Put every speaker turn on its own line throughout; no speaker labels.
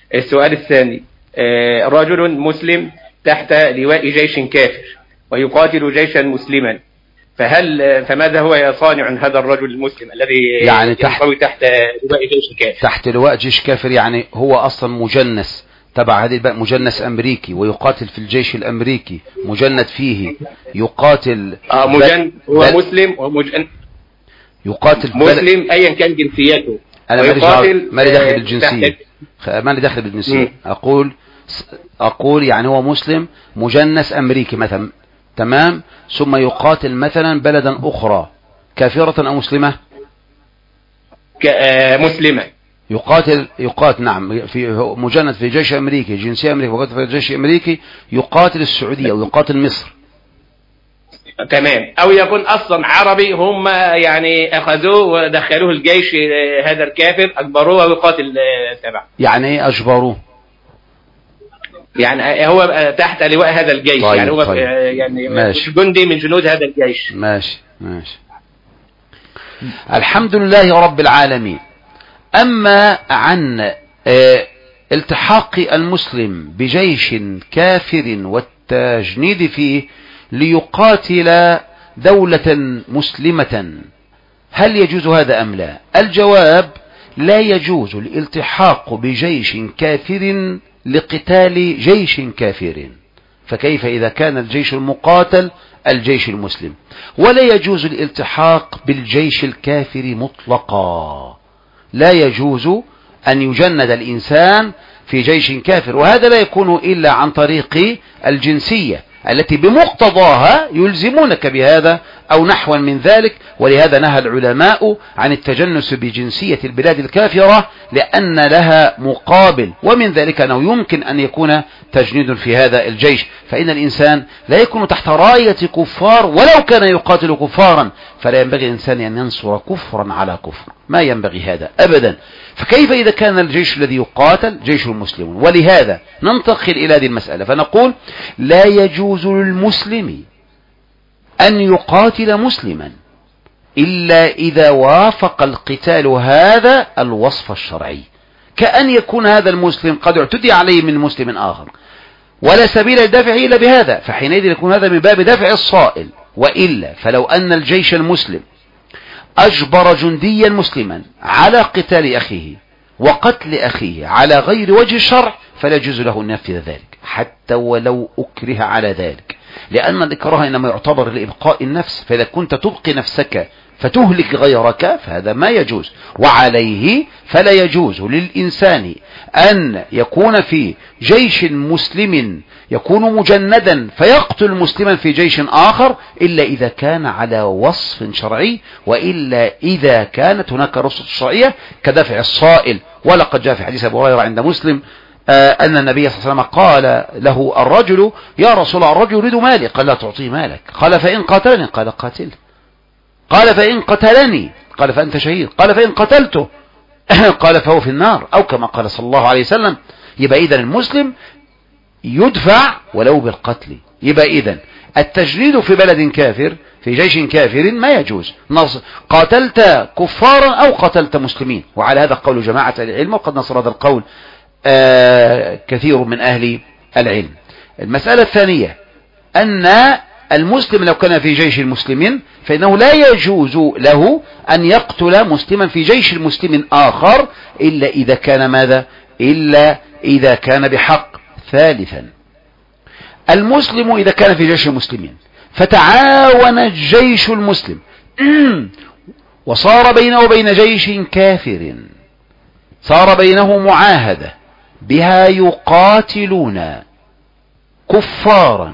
السؤال الثاني، رجل مسلم تحت لواء جيش كافر ويقاتل جيشا مسلما، فماذا هو يصانع هذا الرجل المسلم الذي
يعني
ينضوي تحت لواء جيش كافر؟
تحت لواء جيش كافر، يعني هو أصلا مجنس تبع هذه البلد، مجنس أمريكي ويقاتل في الجيش الأمريكي، مجند فيه يقاتل
هو مسلم
يقاتل
مسلم أيا كان جنسيته.
أنا مالي داخل بالجنسية، مالي داخل بالجنسية. أقول يعني هو مسلم مجنس أمريكي مثلا، تمام، ثم يقاتل مثلا بلدا أخرى كافرة أو مسلمة؟
مسلمة.
يقاتل نعم، في مجند في جيش أمريكي، جنسية أمريكي، وقاتل في جيش أمريكي، يقاتل السعودية أو يقاتل مصر.
تمام. أو يكون أصلا عربي، هم يعني أخذوه ودخلوه الجيش، هذا الكافر أجبروه ويقاتل تبعه.
يعني إيه أجبروه؟
يعني هو تحت لواء هذا الجيش.
طيب
يعني هو
طيب.
يعني
ماشي.
جندي من جنود هذا الجيش.
ماشي. الحمد لله رب العالمين. أما عن التحاق المسلم بجيش كافر والتجنيد فيه ليقاتل دولة مسلمة، هل يجوز هذا أم لا؟ الجواب: لا يجوز الالتحاق بجيش كافر لقتال جيش كافر، فكيف إذا كان الجيش المقاتل الجيش المسلم؟ ولا يجوز الالتحاق بالجيش الكافر مطلقا، لا يجوز أن يجند الإنسان في جيش كافر، وهذا لا يكون إلا عن طريق الجنسية التي بمقتضاها يلزمونك بهذا أو نحوا من ذلك. ولهذا نهى العلماء عن التجنس بجنسية البلاد الكافرة، لأن لها مقابل، ومن ذلك أنه يمكن أن يكون تجنيد في هذا الجيش، فإن الإنسان لا يكون تحت راية كفار ولو كان يقاتل كفارا، فلا ينبغي الإنسان أن ينصر كفرا على كفر، ما ينبغي هذا أبدا. فكيف إذا كان الجيش الذي يقاتل جيش المسلمون؟ ولهذا ننتقل إلى هذه المسألة فنقول: لا يجوز للمسلم أن يقاتل مسلما إلا إذا وافق القتال هذا الوصف الشرعي، كأن يكون هذا المسلم قد اعتدي عليه من مسلم آخر ولا سبيل لدافعه إلا بهذا، فحينئذ يكون هذا من باب دفع الصائل. وإلا فلو أن الجيش المسلم أجبر جنديا مسلما على قتال أخيه وقتل أخيه على غير وجه الشرع، فلا يجوز له أن ينفذ ذلك حتى ولو أكره على ذلك، لأن الإكراه إنما يعتبر لإبقاء النفس، فإذا كنت تبقي نفسك فتهلك غيرك فهذا ما يجوز. وعليه فلا يجوز للإنسان أن يكون في جيش مسلم يكون مجندا فيقتل مسلما في جيش آخر إلا إذا كان على وصف شرعي، وإلا إذا كانت هناك رخصة شرعية كدفع الصائل. ولقد جاء في حديث أبي هريرة عند مسلم أن النبي صلى الله عليه وسلم قال له الرجل: يا رسول الله، الرجل يريد مالي. قال: لا تعطيه مالك. قال: فإن قاتلني. قال: قاتله. قال: فإن قتلني. قال: فأنت شهيد. قال: فإن قتلته. قال: فهو في النار، أو كما قال صلى الله عليه وسلم. يبقى إذن المسلم يدفع ولو بالقتل. يبقى إذن التجنيد في بلد كافر في جيش كافر ما يجوز، قاتلت كفارا أو قتلت مسلمين، وعلى هذا قول جماعة العلم، وقد نصر هذا القول كثير من أهل العلم. المسألة الثانية أن المسلم لو كان في جيش المسلمين فإنه لا يجوز له أن يقتل مسلما في جيش المسلم آخر إلا إذا كان ماذا؟ إلا إذا كان بحق. ثالثا: المسلم إذا كان في جيش المسلمين فتعاون الجيش المسلم وصار بينه وبين جيش كافر، صار بينه معاهدة بها يقاتلون كفارا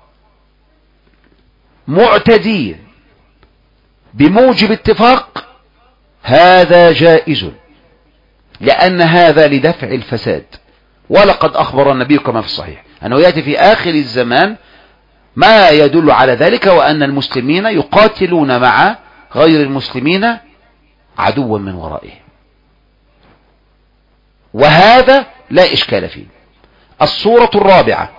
معتدين بموجب اتفاق، هذا جائز، لأن هذا لدفع الفساد. ولقد أخبر النبي كما في الصحيح أنه يأتي في آخر الزمان ما يدل على ذلك، وأن المسلمين يقاتلون مع غير المسلمين عدوا من ورائهم، وهذا لا إشكال فيه. الصورة الرابعة: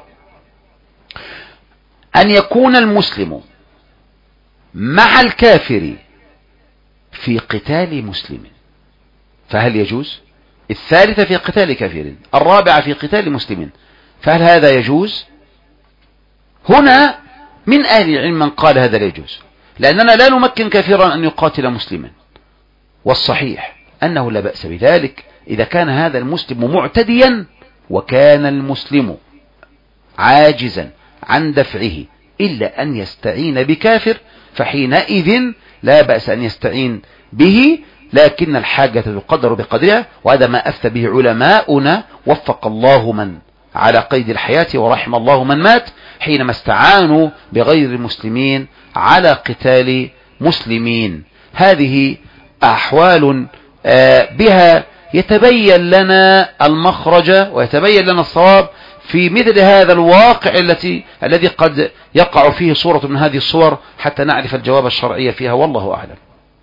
أن يكون المسلم مع الكافر في قتال مسلم، فهل يجوز؟ الثالثة في قتال كافر، الرابعة في قتال مسلم، فهل هذا يجوز؟ هنا من أهل العلم من قال هذا لا يجوز، لأننا لا نمكن كافرا أن يقاتل مسلما، والصحيح أنه لا بأس بذلك إذا كان هذا المسلم معتديا وكان المسلم عاجزا عن دفعه إلا أن يستعين بكافر، فحينئذ لا بأس أن يستعين به، لكن الحاجة تقدر بقدرها، وهذا ما أفتى به علماؤنا وفق الله من على قيد الحياة ورحم الله من مات، حينما استعانوا بغير المسلمين على قتال مسلمين. هذه أحوال بها يتبين لنا المخرج ويتبين لنا الصواب في مثل هذا الواقع الذي قد يقع فيه صورة من هذه الصور، حتى نعرف الجواب الشرعي فيها، والله أعلم.